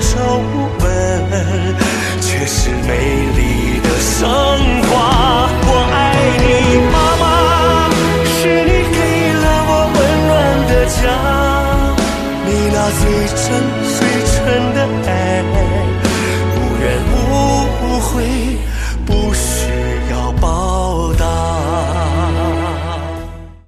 皱纹，却是美丽的升华。我爱你，妈妈，是你给了我温暖的家，你那最真